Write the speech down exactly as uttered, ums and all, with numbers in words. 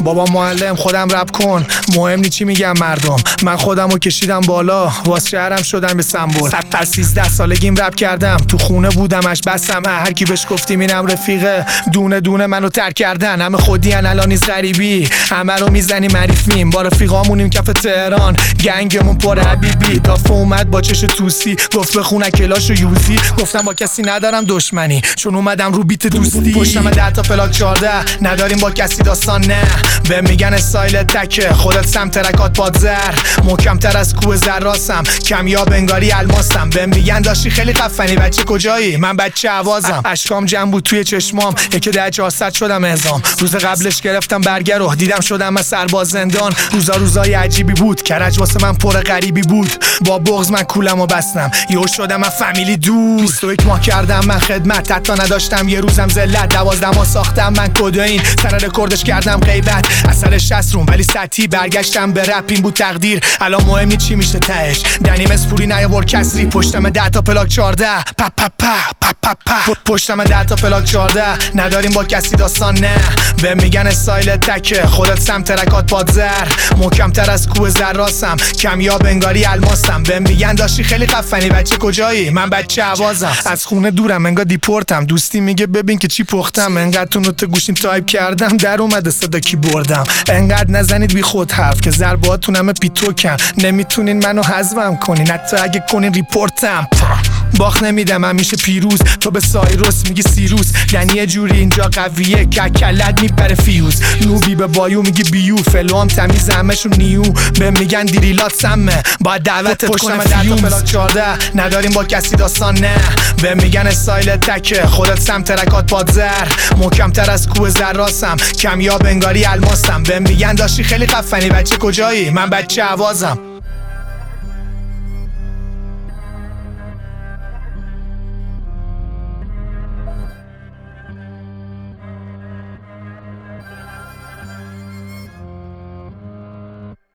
بابا معلم خودم رپ کن، مهم نی چی میگم مردم. من خودمو کشیدم بالا، واس شهرم شدم به سمبل. از سیزده سالگیم رپ کردم، تو خونه بودمش بسم. هر کی بهش گفتیم اینم رفیقه، دونه دونه منو ترک کردن. همه خودی ان الان نیست غریبی، همه رو میزنیم معریفیم. با رفیقامونیم کف تهران، گنگمون پر حبیبی. دافه اومد با چش توسی، گفت بخونه کلاش و یوزی. گفتم با کسی ندارم دشمنی، چون اومدم رو بیت دوستی. پشتم ده تا پلاک چارده، نداریم با کسی داستان نه. به میگن استایل تکه، خودت سم ترکات پادزر. محکم تر از کوه زراسم، کمیاب انگاری الماسم. به میگن داشتی خیلی خفنی، بچه کجایی؟ من بچه عوازم. اشکام جمع بود توی چشمام، یکی ده چهارصد شدم اعزام. روز قبلش گرفتم برگر رو دیدم شدم از سرباز زندان. روزا روزای عجیبی بود، کرج واسه من پر غریبی بود. با بغض من کولم و بستم، یهو شدم من فامیلی دور. بیست و یک ماه کردم من خدمت، حتی نداشتم یه روزم ذلت. دوازده ماه ساختم من کدوین، سر رکوردش کردم غیبت. اثر شصت روم ولی سطحی، برگشتم به رپ این بود تقدیر. الان مهم نی چی میشه تهش، دنیم اسپوری نیاورد کسری. پشتم ده تا پلاک چارده، پا پا پا پا پا پا. پشتم ده تا پلاک چارده، نداریم با کسی داستان نه. به میگن استایل تکه، خودت سم ترکات پادزر. محکم تر از کوه زراسم، کمیاب انگاری الماسم. به میگن داشتی خیلی خفنی، بچه کجایی؟ من بچه عوازم. از خونه دورم انگار دیپورتم، دوستی میگه ببین که چی پختم. انقدر تو نوت گوشیم تایپ کردم، در اومده صدا کی بردم. انقدر نزنید بی خود حرف که ضرباتون همه پیتوکن. نمیتونین منو حذفم کنین، حتی اگه کنین ریپورتم. باخت نمیدم همیشه پیروز، تو به سایروس میگی سیروس. یعنی یه جوری اینجا قویه که کلت میپره فیوز. نوبی به بایو میگی بیو، فلوام تمیز همشون نیو. به میگن دیریلات سمه، باید دعوتت کنه فیوز. پلاک چارده، نداریم با کسی داستان نه. به میگن استایل تکه، خودت سم ترکات پادزر. محکم تر از کوه زراسم، کمیاب انگاری الماسم. به میگن داشتی خیلی خفنی، بچه کجایی؟ من بچه عوازم.